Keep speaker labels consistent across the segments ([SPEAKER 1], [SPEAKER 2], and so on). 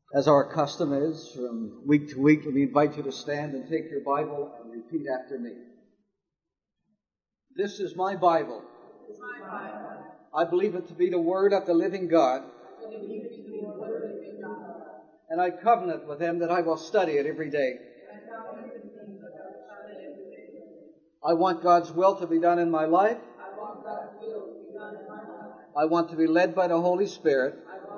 [SPEAKER 1] As our custom is, from week to week, we invite you to stand and take your Bible and repeat after me. This is my Bible. I believe it to be the Word of the living God. And I covenant with Him that I will study it every day. I want God's will to be done in my life. I want to be led by the Holy Spirit.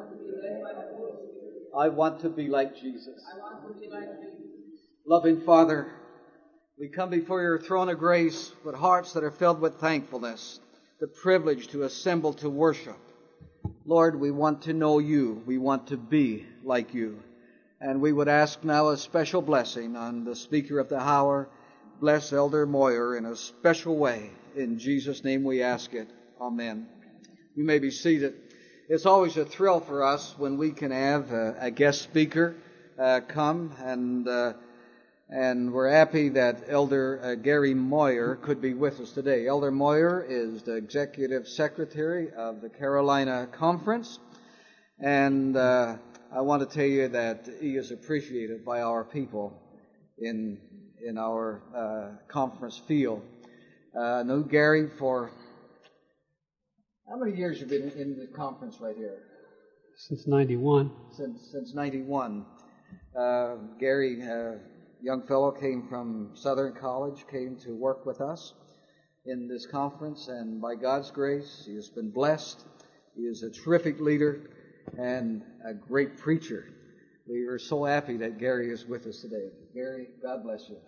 [SPEAKER 1] I want to be like Jesus. Loving Father, we come before your throne of grace with hearts that are filled with thankfulness, the privilege to assemble to worship. Lord, we want to know you. We want to be like you. And we would ask now a special blessing on the speaker of the hour. Bless Elder Moyer in a special way. In Jesus' name we ask it. Amen. You may be seated. It's always a thrill for us when we can have a guest speaker come, and we're happy that Elder Gary Moyer could be with us today. Elder Moyer is the Executive Secretary of the Carolina Conference, and I want to tell you that he is appreciated by our people in our conference field. I know Gary for... How many years have you been in the conference right here?
[SPEAKER 2] Since 91.
[SPEAKER 1] Since 91. Gary, young fellow, came from Southern College, came to work with us in this conference, and by God's grace, he has been blessed. He is a terrific leader and a great preacher. We are so happy that Gary is with us today. Gary, God bless you.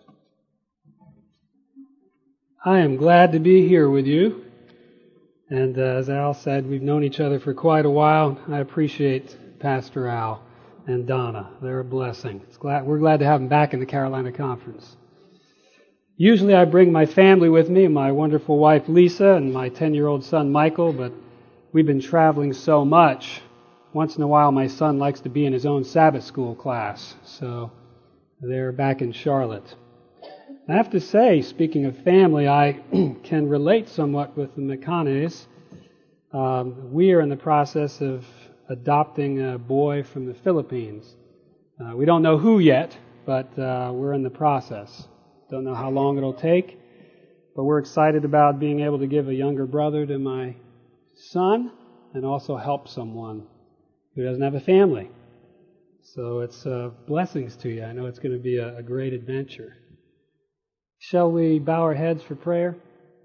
[SPEAKER 2] I am glad to be here with you. And as Al said, we've known each other for quite a while. I appreciate Pastor Al and Donna. They're a blessing. We're glad to have them back in the Carolina Conference. Usually I bring my family with me, my wonderful wife Lisa and my 10-year-old son Michael, but we've been traveling so much. Once in a while my son likes to be in his own Sabbath school class, so they're back in Charlotte. I have to say, speaking of family, I can relate somewhat with the McConaughey's. We are in the process of adopting a boy from the Philippines. We don't know who yet, but we're in the process. Don't know how long it'll take, but we're excited about being able to give a younger brother to my son and also help someone who doesn't have a family. So it's blessings to you. I know it's going to be a great adventure. Shall we bow our heads for prayer?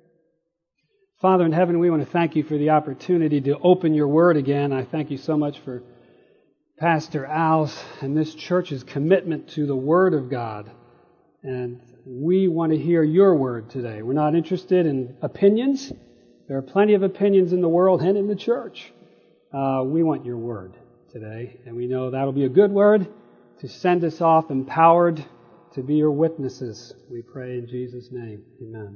[SPEAKER 2] Father in heaven, we want to thank you for the opportunity to open your word again. I thank you so much for Pastor Al's and this church's commitment to the word of God. And we want to hear your word today. We're not interested in opinions. There are plenty of opinions in the world and in the church. We want your word today. And we know that'll be a good word to send us off empowered to be your witnesses, we pray in Jesus' name. Amen.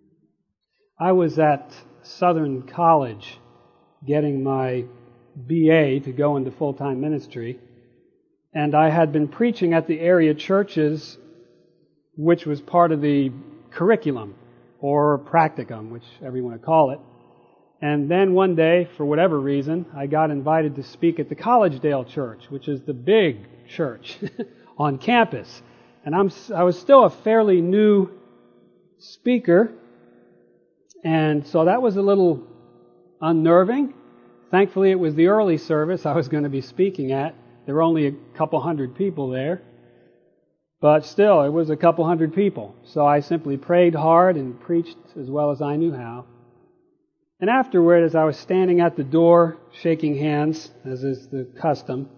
[SPEAKER 2] I was at Southern College getting my BA to go into full-time ministry, and I had been preaching at the area churches, which was part of the curriculum, or practicum, whichever you want to call it. And then one day, for whatever reason, I got invited to speak at the Collegedale Church, which is the big church on campus. And I was still a fairly new speaker, and so that was a little unnerving. Thankfully, it was the early service I was going to be speaking at. There were only a couple hundred people there, but still, it was a couple hundred people. So I simply prayed hard and preached as well as I knew how. And afterward, as I was standing at the door, shaking hands, as is the custom,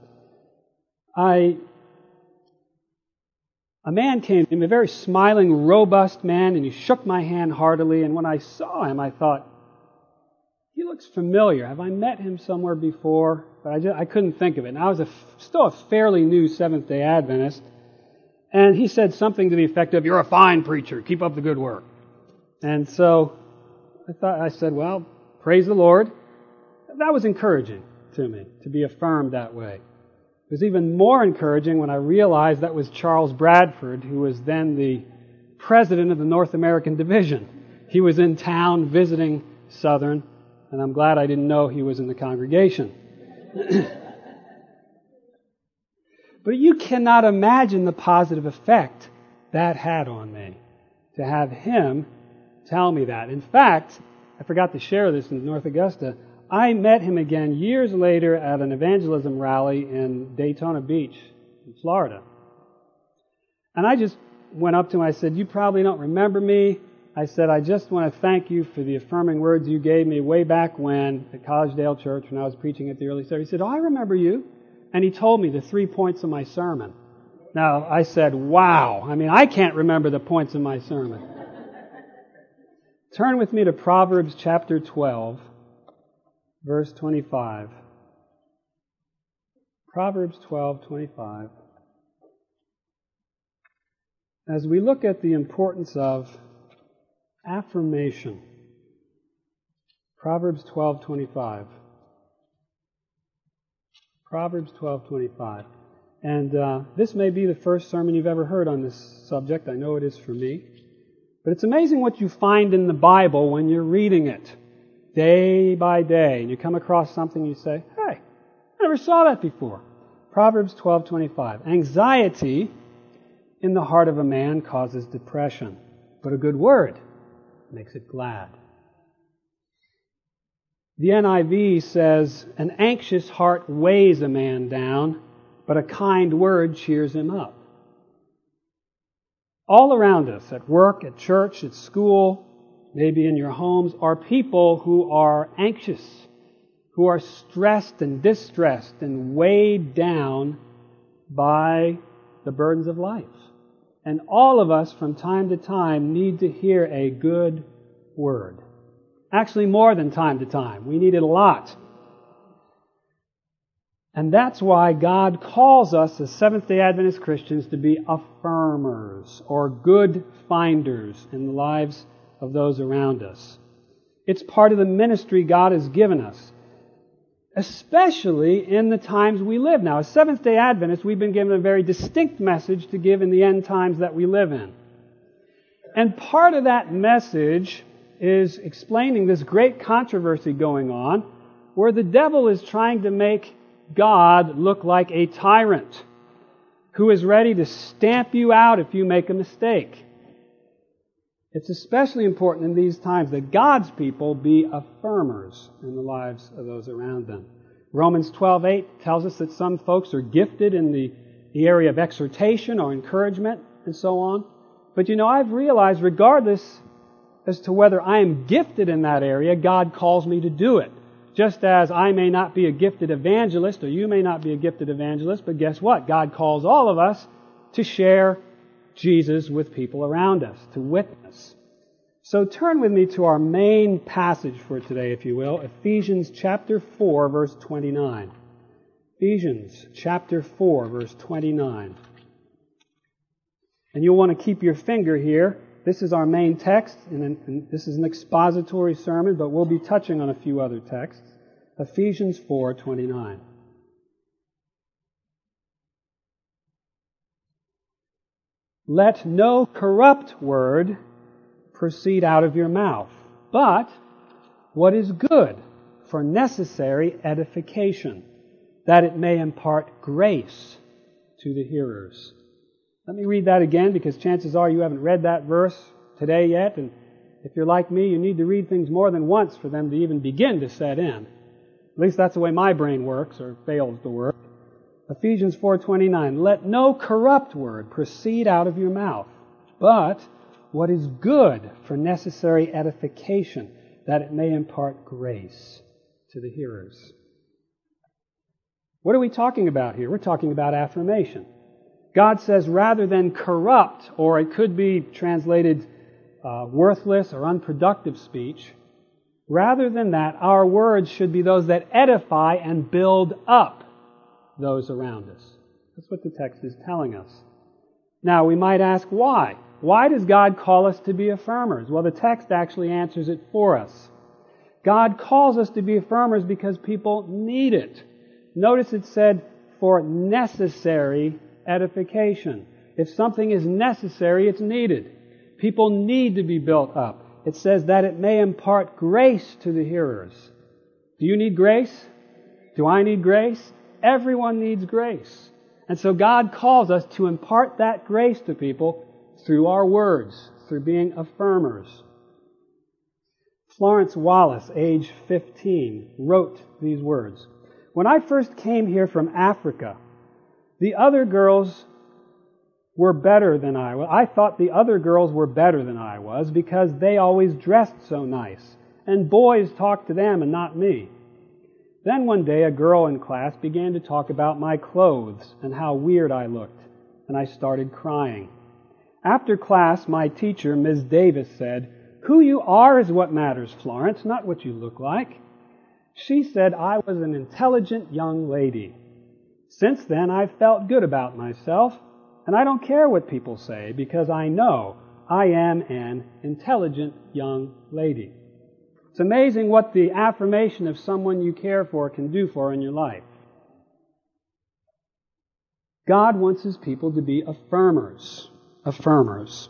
[SPEAKER 2] a man came to me, a very smiling, robust man, and he shook my hand heartily. And when I saw him, I thought, he looks familiar. Have I met him somewhere before? But I couldn't think of it. And I was still a fairly new Seventh-day Adventist. And he said something to the effect of, "You're a fine preacher. Keep up the good work." And so I said, well, praise the Lord. That was encouraging to me, to be affirmed that way. It was even more encouraging when I realized that was Charles Bradford, who was then the president of the North American Division. He was in town visiting Southern, and I'm glad I didn't know he was in the congregation. But you cannot imagine the positive effect that had on me, to have him tell me that. In fact, I forgot to share this in North Augusta. I met him again years later at an evangelism rally in Daytona Beach, in Florida. And I just went up to him. I said, "You probably don't remember me." I said, "I just want to thank you for the affirming words you gave me way back when at Collegedale Church when I was preaching at the early service." He said, "Oh, I remember you." And he told me the 3 points of my sermon. Now, I said, wow. I mean, I can't remember the points of my sermon. Turn with me to Proverbs chapter 12, verse 25. Proverbs 12:25. As we look at the importance of affirmation. Proverbs 12:25. Proverbs 12:25. And this may be the first sermon you've ever heard on this subject. I know it is for me. But it's amazing what you find in the Bible when you're reading it day by day. And you come across something you say, "Hey, I never saw that before." Proverbs 12:25. Anxiety in the heart of a man causes depression, but a good word makes it glad. The NIV says, "An anxious heart weighs a man down, but a kind word cheers him up." All around us, at work, at church, at school, maybe in your homes, are people who are anxious, who are stressed and distressed and weighed down by the burdens of life. And all of us, from time to time, need to hear a good word. Actually, more than time to time. We need it a lot. And that's why God calls us as Seventh-day Adventist Christians to be affirmers or good finders in the lives of those around us. It's part of the ministry God has given us, especially in the times we live now. As Seventh-day Adventists, we've been given a very distinct message to give in the end times that we live in. And part of that message is explaining this great controversy going on where the devil is trying to make God look like a tyrant who is ready to stamp you out if you make a mistake. It's especially important in these times that God's people be affirmers in the lives of those around them. Romans 12:8 tells us that some folks are gifted in the area of exhortation or encouragement and so on. But I've realized regardless as to whether I am gifted in that area, God calls me to do it. Just as I may not be a gifted evangelist, or you may not be a gifted evangelist, but guess what? God calls all of us to share Jesus with people around us, to witness. So turn with me to our main passage for today, if you will, Ephesians chapter 4, verse 29. Ephesians chapter 4, verse 29. And you'll want to keep your finger here. This is our main text, and this is an expository sermon, but we'll be touching on a few other texts. Ephesians 4:29. Let no corrupt word proceed out of your mouth, but what is good for necessary edification, that it may impart grace to the hearers. Let me read that again, because chances are you haven't read that verse today yet, and if you're like me, you need to read things more than once for them to even begin to set in. At least that's the way my brain works, or fails to work. Ephesians 4:29, let no corrupt word proceed out of your mouth, but what is good for necessary edification, that it may impart grace to the hearers. What are we talking about here? We're talking about affirmation. God says rather than corrupt, or it could be translated worthless or unproductive speech, rather than that, our words should be those that edify and build up those around us. That's what the text is telling us. Now, we might ask why. Why does God call us to be affirmers? Well, the text actually answers it for us. God calls us to be affirmers because people need it. Notice it said, for necessary edification. If something is necessary, it's needed. People need to be built up. It says that it may impart grace to the hearers. Do you need grace? Do I need grace? Everyone needs grace. And so God calls us to impart that grace to people through our words, through being affirmers. Florence Wallace, age 15, wrote these words. When I first came here from Africa, the other girls were better than I was. I thought the other girls were better than I was because they always dressed so nice, and boys talked to them and not me. Then one day a girl in class began to talk about my clothes and how weird I looked, and I started crying. After class, my teacher, Ms. Davis, said, "Who you are is what matters, Florence, not what you look like." She said I was an intelligent young lady. Since then, I've felt good about myself, and I don't care what people say because I know I am an intelligent young lady. It's amazing what the affirmation of someone you care for can do for in your life. God wants His people to be affirmers. Affirmers.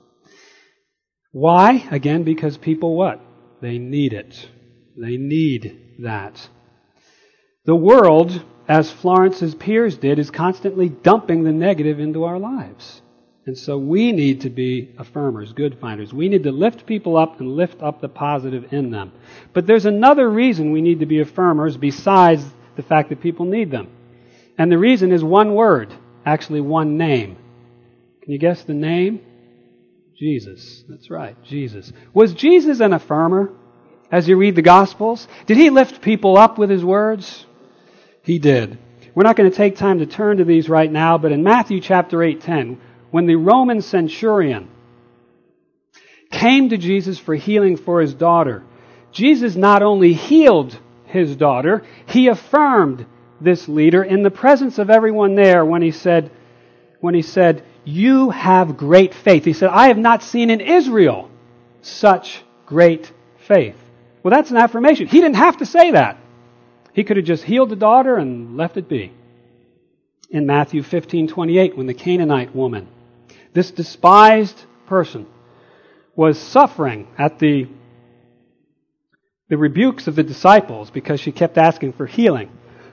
[SPEAKER 2] Why? Again, because people what? They need it. They need that. The world, as Florence's peers did, is constantly dumping the negative into our lives. And so we need to be affirmers, good finders. We need to lift people up and lift up the positive in them. But there's another reason we need to be affirmers besides the fact that people need them. And the reason is one word, actually one name. Can you guess the name? Jesus. That's right, Jesus. Was Jesus an affirmer as you read the Gospels? Did He lift people up with His words? He did. We're not going to take time to turn to these right now, but in Matthew chapter 8:10, when the Roman centurion came to Jesus for healing for his daughter, Jesus not only healed his daughter, He affirmed this leader in the presence of everyone there when he said, "You have great faith." He said, "I have not seen in Israel such great faith." Well, that's an affirmation. He didn't have to say that. He could have just healed the daughter and left it be. In Matthew 15:28, when the Canaanite woman, this despised person, was suffering at the rebukes of the disciples because she kept asking for healing,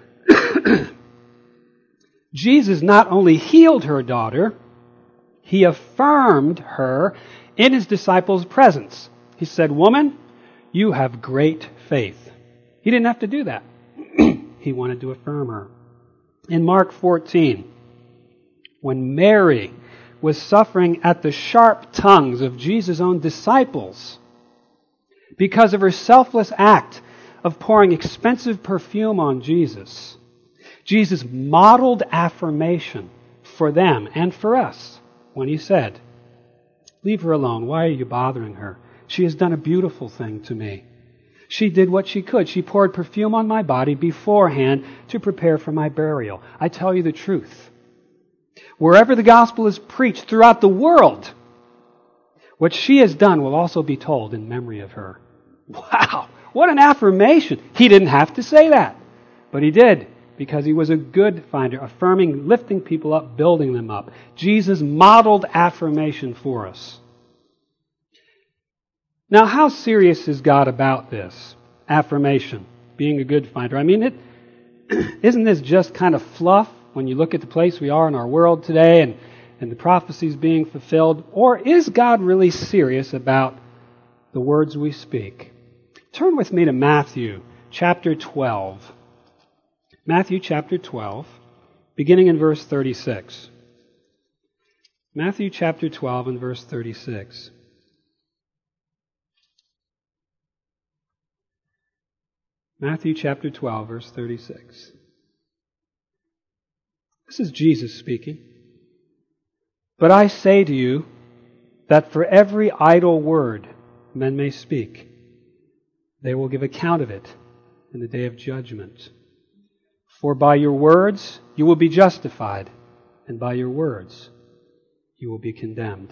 [SPEAKER 2] Jesus not only healed her daughter, He affirmed her in His disciples' presence. He said, "Woman, you have great faith." He didn't have to do that. He wanted to affirm her. In Mark 14, when Mary was suffering at the sharp tongues of Jesus' own disciples because of her selfless act of pouring expensive perfume on Jesus, Jesus modeled affirmation for them and for us when He said, "Leave her alone. Why are you bothering her? She has done a beautiful thing to me. She did what she could. She poured perfume on my body beforehand to prepare for my burial. I tell you the truth. Wherever the gospel is preached throughout the world, what she has done will also be told in memory of her." Wow! What an affirmation! He didn't have to say that, but He did, because He was a good finder, affirming, lifting people up, building them up. Jesus modeled affirmation for us. Now, how serious is God about this? Affirmation, being a good finder. I mean, isn't this just kind of fluff when you look at the place we are in our world today and the prophecies being fulfilled? Or is God really serious about the words we speak? Turn with me to Matthew chapter 12. Matthew chapter 12, beginning in verse 36. Matthew chapter 12 and verse 36. Matthew chapter 12, verse 36. This is Jesus speaking. "But I say to you that for every idle word men may speak, they will give account of it in the day of judgment. For by your words you will be justified, and by your words you will be condemned."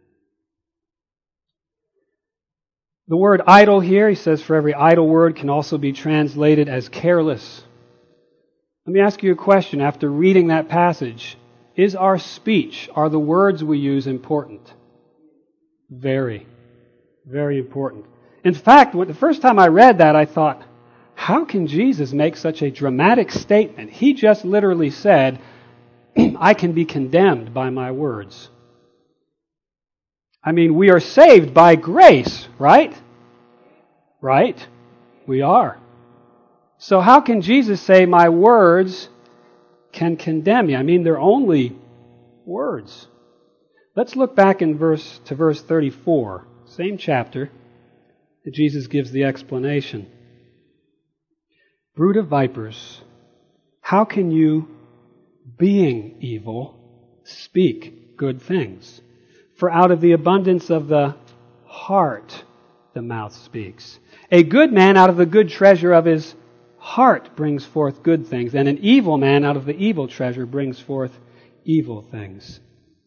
[SPEAKER 2] The word idle here, he says, for every idle word can also be translated as careless. Let me ask you a question after reading that passage. Is our speech, are the words we use important? Very, very important. In fact, the first time I read that, I thought, how can Jesus make such a dramatic statement? He just literally said, I can be condemned by my words. I mean, we are saved by grace, right? Right? We are. So how can Jesus say my words can condemn me? I mean, they're only words. Let's look back to verse 34, same chapter, that Jesus gives the explanation. Brood of vipers, how can you, being evil, speak good things? For out of the abundance of the heart the mouth speaks. A good man out of the good treasure of his heart brings forth good things, and an evil man out of the evil treasure brings forth evil things.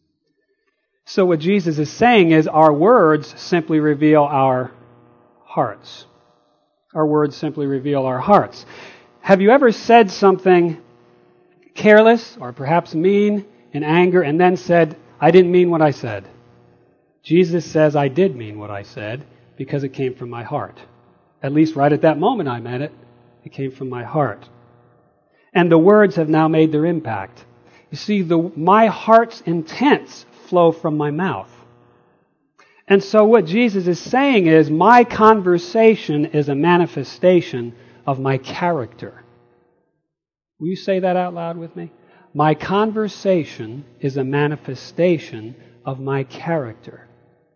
[SPEAKER 2] So what Jesus is saying is our words simply reveal our hearts. Our words simply reveal our hearts. Have you ever said something careless or perhaps mean in anger and then said, I didn't mean what I said? Jesus says, I did mean what I said because it came from my heart. At least right at that moment I meant it. It came from my heart. And the words have now made their impact. You see, my heart's intents flow from my mouth. And so what Jesus is saying is, my conversation is a manifestation of my character. Will you say that out loud with me? My conversation is a manifestation of my character.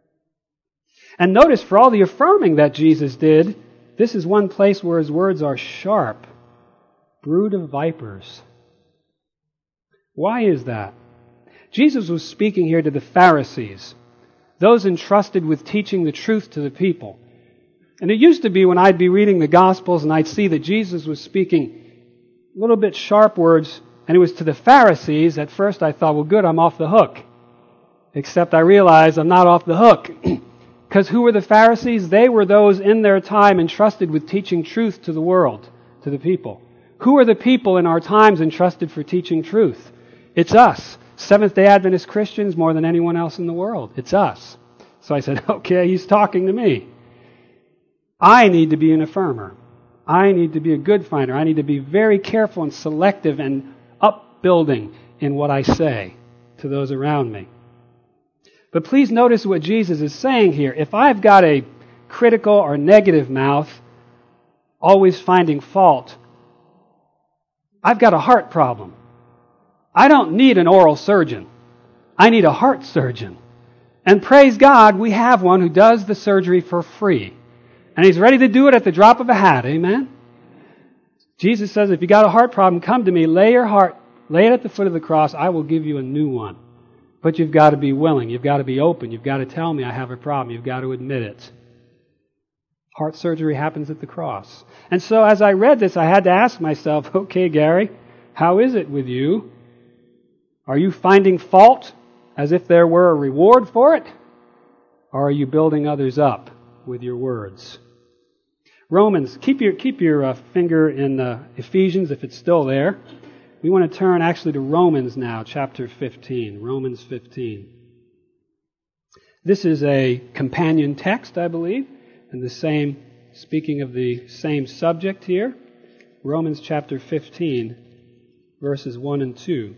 [SPEAKER 2] And notice, for all the affirming that Jesus did, this is one place where his words are sharp. Brood of vipers. Why is that? Jesus was speaking here to the Pharisees, those entrusted with teaching the truth to the people. And it used to be when I'd be reading the Gospels and I'd see that Jesus was speaking a little bit sharp words, and it was to the Pharisees. At first I thought, well, good, I'm off the hook. Except I realized I'm not off the hook. Because who were the Pharisees? They were those in their time entrusted with teaching truth to the world, to the people. Who are the people in our times entrusted for teaching truth? It's us. Seventh-day Adventist Christians more than anyone else in the world. It's us. So I said, okay, he's talking to me. I need to be an affirmer. I need to be a good finder. I need to be very careful and selective and upbuilding in what I say to those around me. But please notice what Jesus is saying here. If I've got a critical or negative mouth, always finding fault, I've got a heart problem. I don't need an oral surgeon. I need a heart surgeon. And praise God, we have one who does the surgery for free. And he's ready to do it at the drop of a hat. Amen? Jesus says, if you got a heart problem, come to me, lay it at the foot of the cross, I will give you a new one. But you've got to be willing. You've got to be open. You've got to tell me I have a problem. You've got to admit it. Heart surgery happens at the cross. And so as I read this, I had to ask myself, okay, Gary, how is it with you? Are you finding fault as if there were a reward for it? Or are you building others up with your words? Romans, keep your finger in Ephesians if it's still there. We want to turn actually to Romans now, chapter 15. Romans 15. This is a companion text, I believe, and speaking of the same subject here. Romans chapter 15, verses 1 and 2.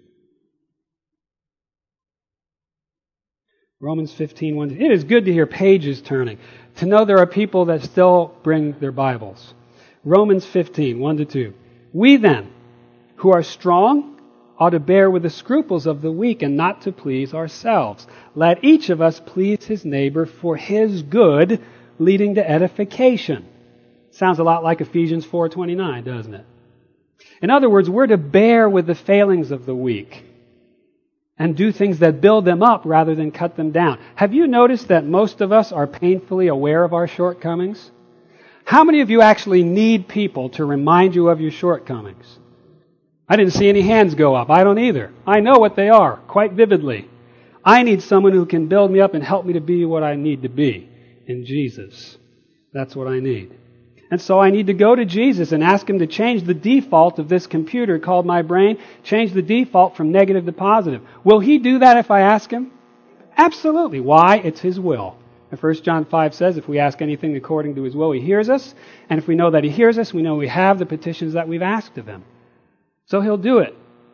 [SPEAKER 2] Romans 15, 1. It is good to hear pages turning, to know there are people that still bring their Bibles. Romans 15, 1 to 2. We then, who are strong, ought to bear with the scruples of the weak and not to please ourselves. Let each of us please his neighbor for his good, leading to edification. Sounds a lot like Ephesians 4:29, doesn't it? In other words, we're to bear with the failings of the weak and do things that build them up rather than cut them down. Have you noticed that most of us are painfully aware of our shortcomings? How many of you actually need people to remind you of your shortcomings? I didn't see any hands go up. I don't either. I know what they are quite vividly. I need someone who can build me up and help me to be what I need to be in Jesus. That's what I need. And so I need to go to Jesus and ask Him to change the default of this computer called my brain, change the default from negative to positive. Will He do that if I ask Him? Absolutely. Why? It's His will. And 1 John 5 says, if we ask anything according to His will, He hears us. And if we know that He hears us, we know we have the petitions that we've asked of Him. So He'll do it.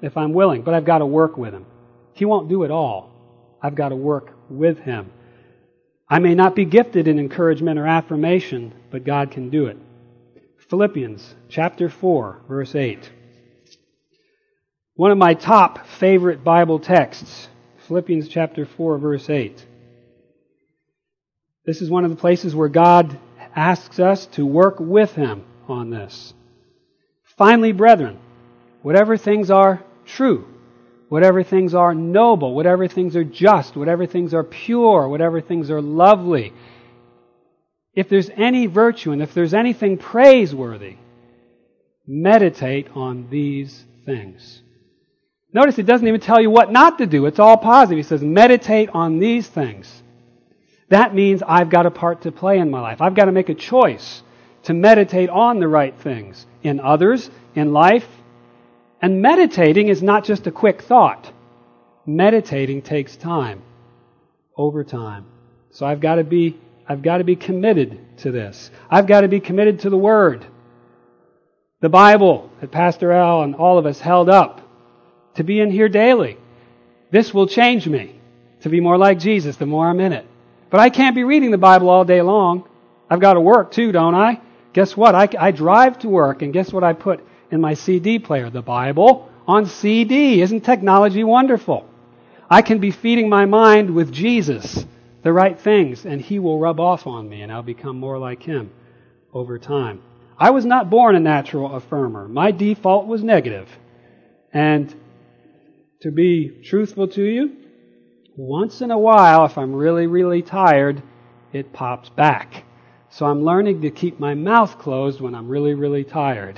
[SPEAKER 2] if I'm willing, but I've got to work with Him. He won't do it all. I've got to work with Him. I may not be gifted in encouragement or affirmation, but God can do it. Philippians chapter 4, verse 8. One of my top favorite Bible texts, Philippians chapter 4, verse 8. This is one of the places where God asks us to work with Him on this. Finally, brethren, whatever things are true, whatever things are noble, whatever things are just, whatever things are pure, whatever things are lovely, if there's any virtue and if there's anything praiseworthy, meditate on these things. Notice it doesn't even tell you what not to do. It's all positive. He says, meditate on these things. That means I've got a part to play in my life. I've got to make a choice to meditate on the right things in others, in life. And meditating is not just a quick thought. Meditating takes time, over time. So I've got to be committed to this. I've got to be committed to the Word. The Bible that Pastor Al and all of us held up to be in here daily. This will change me to be more like Jesus the more I'm in it. But I can't be reading the Bible all day long. I've got to work too, don't I? Guess what? I drive to work, and guess what I put in my CD player? The Bible on CD. Isn't technology wonderful? I can be feeding my mind with Jesus, the right things, and He will rub off on me, and I'll become more like Him over time. I was not born a natural affirmer. My default was negative. And to be truthful to you, once in a while, if I'm really, really tired, it pops back. So I'm learning to keep my mouth closed when I'm really, really tired.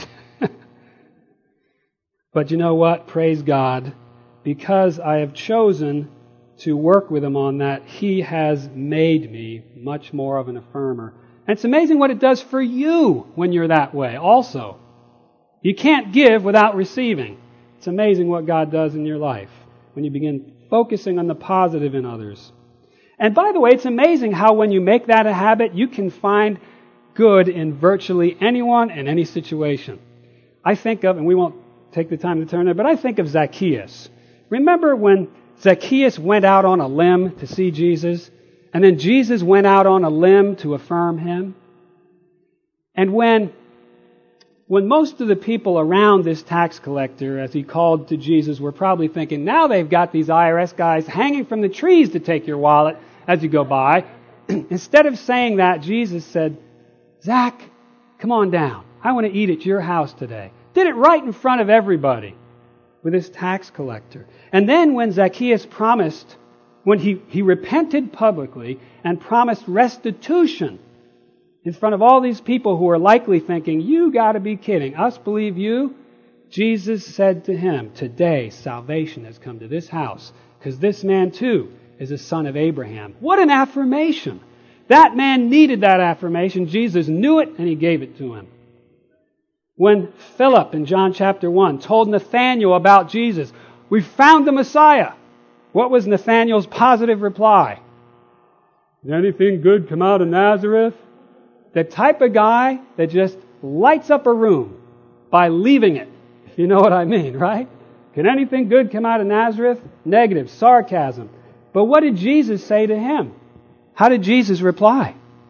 [SPEAKER 2] But you know what? Praise God. Because I have chosen to work with Him on that, He has made me much more of an affirmer. And it's amazing what it does for you when you're that way also. You can't give without receiving. It's amazing what God does in your life when you begin focusing on the positive in others. And by the way, it's amazing how when you make that a habit, you can find good in virtually anyone and any situation. I think of, and we won't take the time to turn there, but I think of Zacchaeus. Remember when Zacchaeus went out on a limb to see Jesus, and then Jesus went out on a limb to affirm him? And when most of the people around this tax collector, as he called to Jesus, were probably thinking, now they've got these IRS guys hanging from the trees to take your wallet as you go by. Instead of saying that, Jesus said, Zach, come on down. I want to eat at your house today. Did it right in front of everybody with this tax collector. And then when Zacchaeus promised, when he repented publicly and promised restitution in front of all these people who were likely thinking, you got to be kidding, us believe you? Jesus said to him, today salvation has come to this house, because this man too is a son of Abraham. What an affirmation! That man needed that affirmation. Jesus knew it, and He gave it to him. When Philip in John chapter 1 told Nathanael about Jesus, we found the Messiah. What was Nathanael's positive reply? Did anything good come out of Nazareth? The type of guy that just lights up a room by leaving it, if you know what I mean, right? Can anything good come out of Nazareth? Negative, sarcasm. But what did Jesus say to him? How did Jesus reply?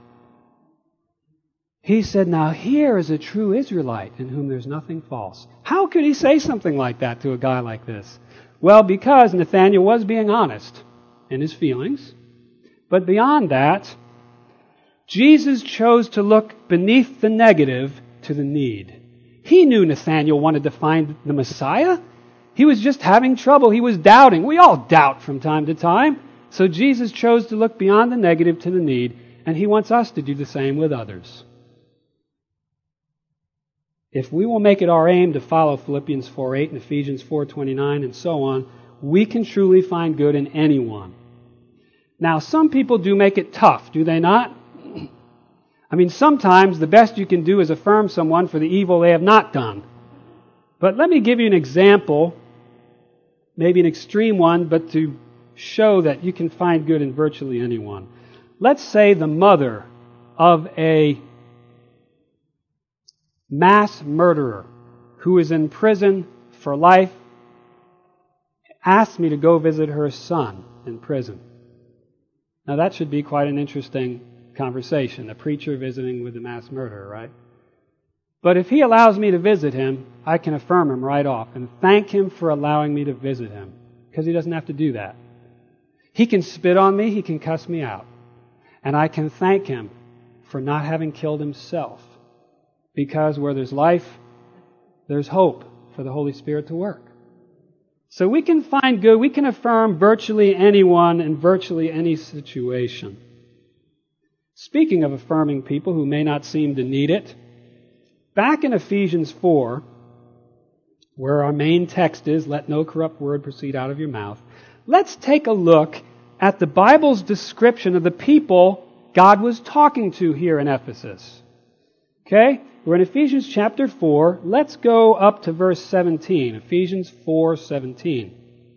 [SPEAKER 2] He said, now here is a true Israelite in whom there's nothing false. How could He say something like that to a guy like this? Well, because Nathanael was being honest in his feelings. But beyond that, Jesus chose to look beneath the negative to the need. He knew Nathanael wanted to find the Messiah. He was just having trouble. He was doubting. We all doubt from time to time. So Jesus chose to look beyond the negative to the need, and He wants us to do the same with others. If we will make it our aim to follow Philippians 4:8 and Ephesians 4:29 and so on, we can truly find good in anyone. Now, some people do make it tough, do they not? I mean, sometimes the best you can do is affirm someone for the evil they have not done. But let me give you an example, maybe an extreme one, but to show that you can find good in virtually anyone. Let's say the mother of a mass murderer who is in prison for life asked me to go visit her son in prison. Now that should be quite an interesting conversation, a preacher visiting with a mass murderer, right? But if he allows me to visit him, I can affirm him right off and thank him for allowing me to visit him, because he doesn't have to do that. He can spit on me, he can cuss me out, and I can thank him for not having killed himself, because where there's life, there's hope for the Holy Spirit to work. So we can find good, we can affirm virtually anyone in virtually any situation. Speaking of affirming people who may not seem to need it, back in Ephesians 4, where our main text is, let no corrupt word proceed out of your mouth, let's take a look at the Bible's description of the people God was talking to here in Ephesus. Okay? We're in Ephesians chapter 4. Let's go up to verse 17. Ephesians 4:17.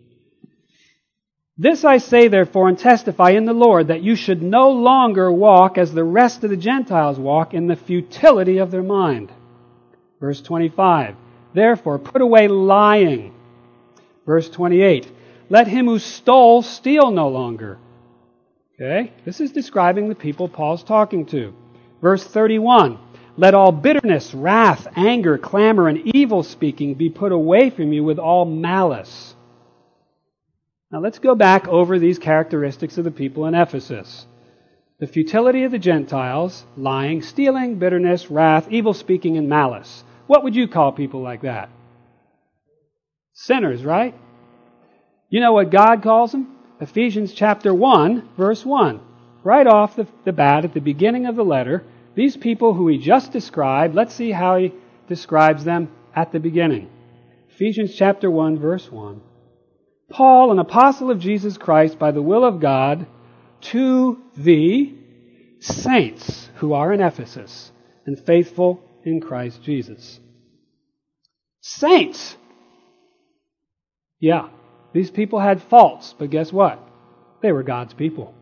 [SPEAKER 2] This I say therefore and testify in the Lord, that you should no longer walk as the rest of the Gentiles walk, in the futility of their mind. Verse 25. Therefore put away lying. Verse 28. Let him who stole steal no longer. Okay? This is describing the people Paul's talking to. Verse 31. Let all bitterness, wrath, anger, clamor, and evil speaking be put away from you with all malice. Now let's go back over these characteristics of the people in Ephesus. The futility of the Gentiles, lying, stealing, bitterness, wrath, evil speaking, and malice. What would you call people like that? Sinners, right? You know what God calls them? Ephesians chapter 1, verse 1. Right off the bat, at the beginning of the letter, these people who he just described, let's see how he describes them at the beginning. Ephesians chapter 1, verse 1. Paul, an apostle of Jesus Christ by the will of God, to the saints who are in Ephesus and faithful in Christ Jesus. Saints! Yeah, these people had faults, but guess what? They were God's people.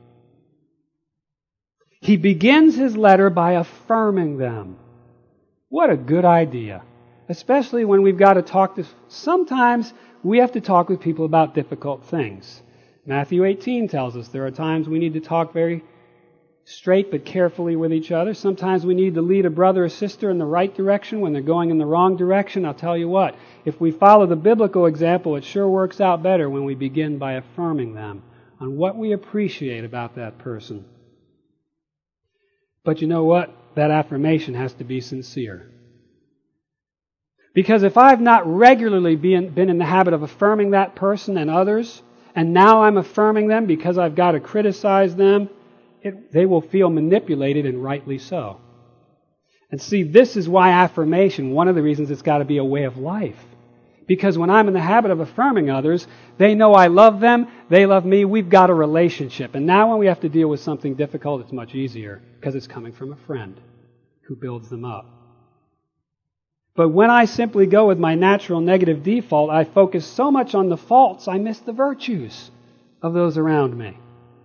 [SPEAKER 2] He begins his letter by affirming them. What a good idea. Especially when we've got to talk to... Sometimes we have to talk with people about difficult things. Matthew 18 tells us there are times we need to talk very straight but carefully with each other. Sometimes we need to lead a brother or sister in the right direction when they're going in the wrong direction. I'll tell you what, if we follow the biblical example, it sure works out better when we begin by affirming them on what we appreciate about that person. But you know what? That affirmation has to be sincere. Because if I've not regularly been in the habit of affirming that person and others, and now I'm affirming them because I've got to criticize them, they will feel manipulated, and rightly so. And see, this is why affirmation, one of the reasons it's got to be a way of life. Because when I'm in the habit of affirming others, they know I love them, they love me, we've got a relationship. And now when we have to deal with something difficult, it's much easier because it's coming from a friend who builds them up. But when I simply go with my natural negative default, I focus so much on the faults, I miss the virtues of those around me.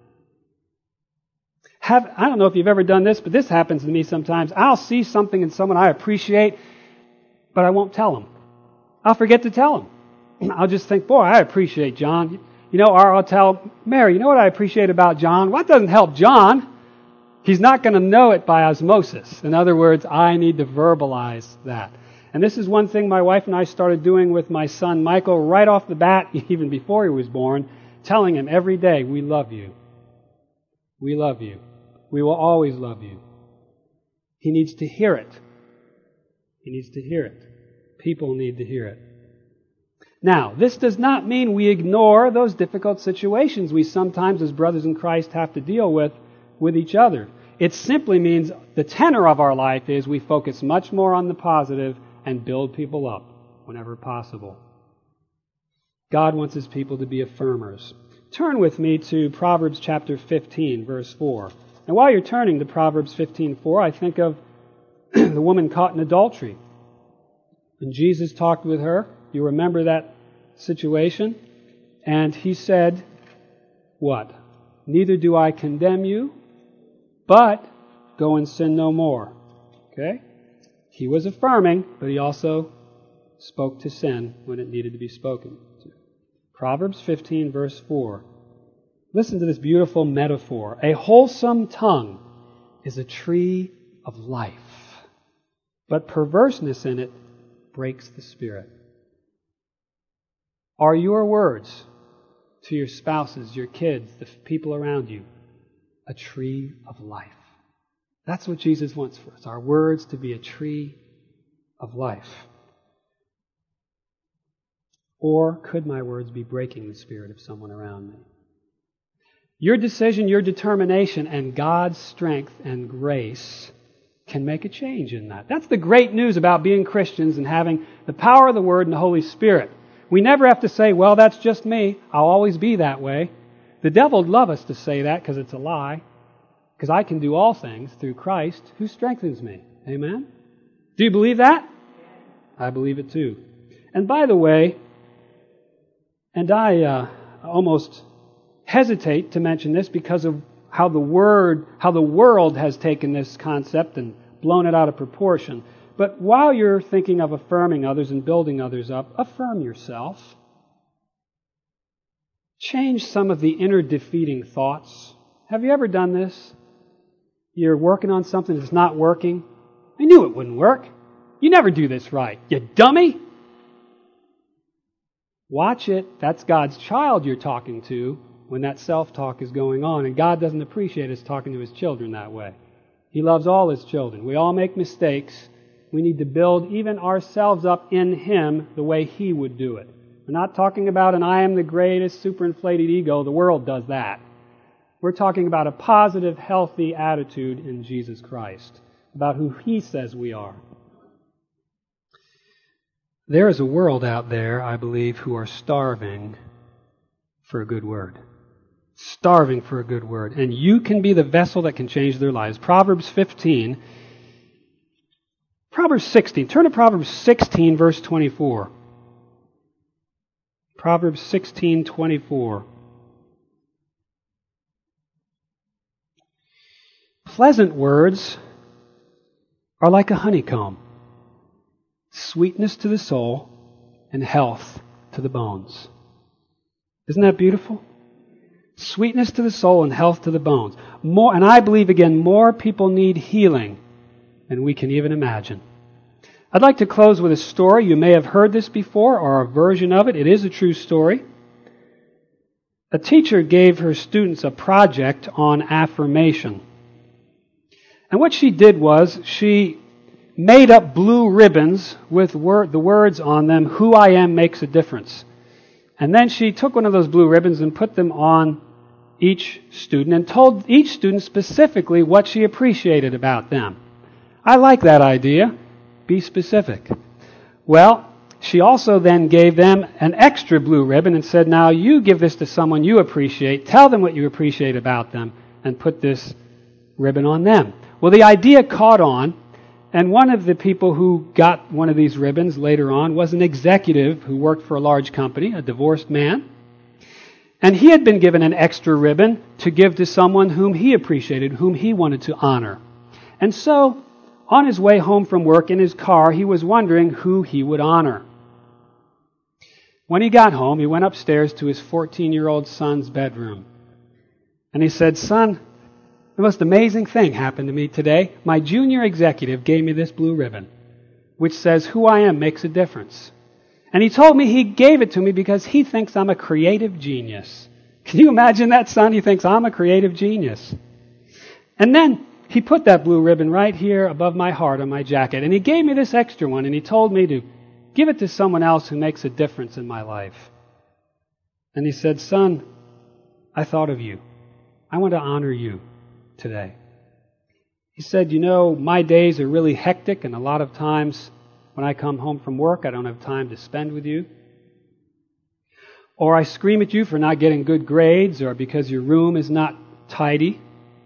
[SPEAKER 2] I don't know if you've ever done this, but this happens to me sometimes. I'll see something in someone I appreciate, but I won't tell them. I'll forget to tell them. I'll just think, boy, I appreciate John. You know, or I'll tell Mary, you know what I appreciate about John? Well, that doesn't help John. He's not going to know it by osmosis. In other words, I need to verbalize that. And this is one thing my wife and I started doing with my son Michael right off the bat, even before he was born, telling him every day, we love you. We love you. We will always love you. He needs to hear it. He needs to hear it. People need to hear it. Now, this does not mean we ignore those difficult situations we sometimes as brothers in Christ have to deal with each other. It simply means the tenor of our life is we focus much more on the positive and build people up whenever possible. God wants His people to be affirmers. Turn with me to Proverbs chapter 15, verse 4. And while you're turning to Proverbs 15:4, I think of the woman caught in adultery. When Jesus talked with her, you remember that situation? And He said, what? Neither do I condemn you, but go and sin no more. Okay? He was affirming, but He also spoke to sin when it needed to be spoken to. Proverbs 15, verse 4. Listen to this beautiful metaphor. A wholesome tongue is a tree of life, but perverseness in it breaks the spirit. Are your words to your spouses, your kids, the people around you, a tree of life? That's what Jesus wants for us, our words to be a tree of life. Or could my words be breaking the spirit of someone around me? Your decision, your determination, and God's strength and grace can make a change in that. That's the great news about being Christians and having the power of the Word and the Holy Spirit. We never have to say, well, that's just me. I'll always be that way. The devil would love us to say that because it's a lie. Because I can do all things through Christ who strengthens me. Amen? Do you believe that? I believe it too. And by the way, and I almost hesitate to mention this because of how the world has taken this concept and blown it out of proportion. But while you're thinking of affirming others and building others up, affirm yourself. Change some of the inner defeating thoughts. Have you ever done this? You're working on something that's not working. I knew it wouldn't work. You never do this right. You dummy! Watch it. That's God's child you're talking to when that self-talk is going on. And God doesn't appreciate us talking to His children that way. He loves all His children. We all make mistakes. We need to build even ourselves up in Him the way He would do it. We're not talking about an I am the greatest superinflated ego. The world does that. We're talking about a positive, healthy attitude in Jesus Christ, about who He says we are. There is a world out there, I believe, who are starving for a good word. Starving for a good word. And you can be the vessel that can change their lives. Proverbs 16. Proverbs 16. Turn to Proverbs 16, verse 24. Proverbs 16, 24. Pleasant words are like a honeycomb, sweetness to the soul and health to the bones. Isn't that beautiful? Sweetness to the soul and health to the bones. More, and I believe again, more people need healing than we can even imagine. I'd like to close with a story. You may have heard this before or a version of it. It is a true story. A teacher gave her students a project on affirmation. And what she did was she made up blue ribbons with the words on them, "Who I am makes a difference." And then she took one of those blue ribbons and put them on each student and told each student specifically what she appreciated about them. I like that idea. Be specific. Well, she also then gave them an extra blue ribbon and said, now you give this to someone you appreciate, tell them what you appreciate about them, and put this ribbon on them. Well, the idea caught on, and one of the people who got one of these ribbons later on was an executive who worked for a large company, a divorced man. And he had been given an extra ribbon to give to someone whom he appreciated, whom he wanted to honor. And so, on his way home from work in his car, he was wondering who he would honor. When he got home, he went upstairs to his 14-year-old son's bedroom. And he said, "Son, the most amazing thing happened to me today. My junior executive gave me this blue ribbon, which says who I am makes a difference. And he told me he gave it to me because he thinks I'm a creative genius." Can you imagine that, son? He thinks I'm a creative genius. And then he put that blue ribbon right here above my heart on my jacket. And he gave me this extra one, and he told me to give it to someone else who makes a difference in my life. And he said, "Son, I thought of you. I want to honor you today." He said, "You know, my days are really hectic, and a lot of times when I come home from work, I don't have time to spend with you. Or I scream at you for not getting good grades or because your room is not tidy.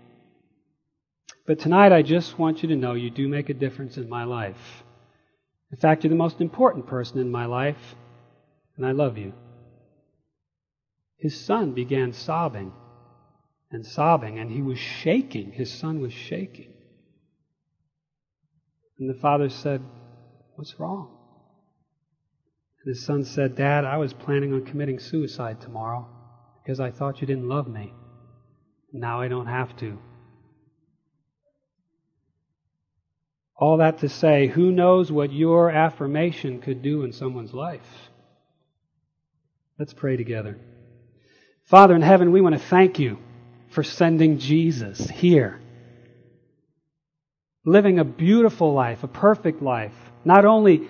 [SPEAKER 2] But tonight I just want you to know you do make a difference in my life. In fact, you're the most important person in my life, and I love you." His son began sobbing and sobbing, and he was shaking. His son was shaking. And the father said, "What's wrong?" His son said, "Dad, I was planning on committing suicide tomorrow because I thought you didn't love me. Now I don't have to." All that to say, who knows what your affirmation could do in someone's life? Let's pray together. Father in heaven, we want to thank you for sending Jesus here, living a beautiful life, a perfect life, not only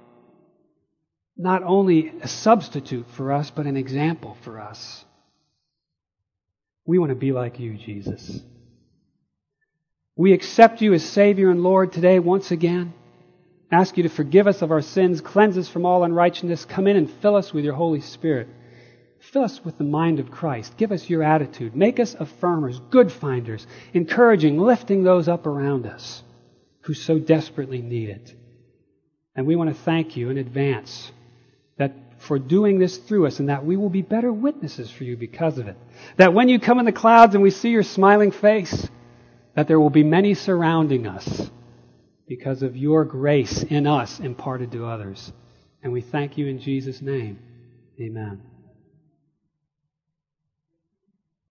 [SPEAKER 2] a substitute for us, but an example for us. We want to be like you, Jesus. We accept you as Savior and Lord today once again. Ask you to forgive us of our sins, cleanse us from all unrighteousness. Come in and fill us with your Holy Spirit. Fill us with the mind of Christ. Give us your attitude. Make us affirmers, good finders, encouraging, lifting those up around us who so desperately need it. And we want to thank you in advance that for doing this through us, and that we will be better witnesses for you because of it. That when you come in the clouds and we see your smiling face, that there will be many surrounding us because of your grace in us imparted to others. And we thank you in Jesus' name. Amen.